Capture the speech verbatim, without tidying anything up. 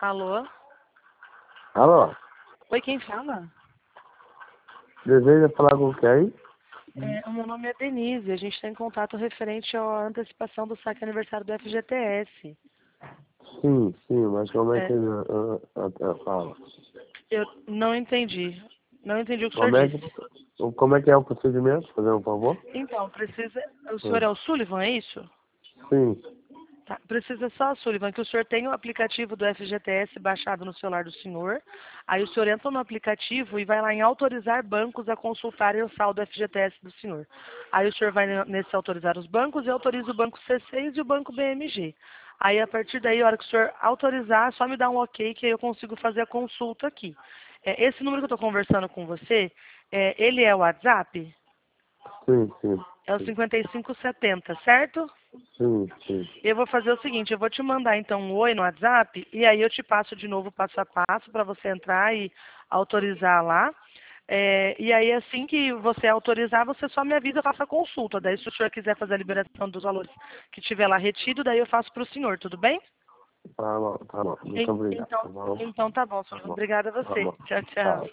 Alô? Alô? Oi, quem fala? Deseja falar com quem? É, o meu nome é Denise. A gente está em contato referente à antecipação do saque aniversário do F G T S. Sim, sim, mas como é que É, uh, uh, uh, fala? eu não entendi. Não entendi o que o senhor Como é que, disse. como é que é o procedimento? Fazer um favor? Então, precisa... O senhor Hum. é o Sullivan, é isso? Sim, Tá. Precisa só, Sullivan, que o senhor tenha o aplicativo do F G T S baixado no celular do senhor. Aí o senhor entra no aplicativo e vai lá em autorizar bancos a consultarem o saldo do F G T S do senhor. Aí o senhor vai nesse autorizar os bancos e autoriza o banco C seis e o banco B M G. Aí a partir daí, a hora que o senhor autorizar, é só me dá um ok que aí eu consigo fazer a consulta aqui. É, esse número que eu estou conversando com você, é, ele é o WhatsApp? sim, sim, É o sim, cinquenta e cinco setenta, certo? sim, sim. Eu vou fazer o seguinte, eu vou te mandar então um oi no WhatsApp e aí eu te passo de novo passo a passo para você entrar e autorizar lá. É, e aí assim que você autorizar, você só me avisa, eu faço a consulta. Daí se o senhor quiser fazer a liberação dos valores que tiver lá retido, daí eu faço para o senhor, tudo bem? Tá bom, tá bom. Muito En- obrigado, Então, tá bom? então tá bom, Tá senhor. bom, Obrigada a tá você. bom. Tchau, tchau. Tá.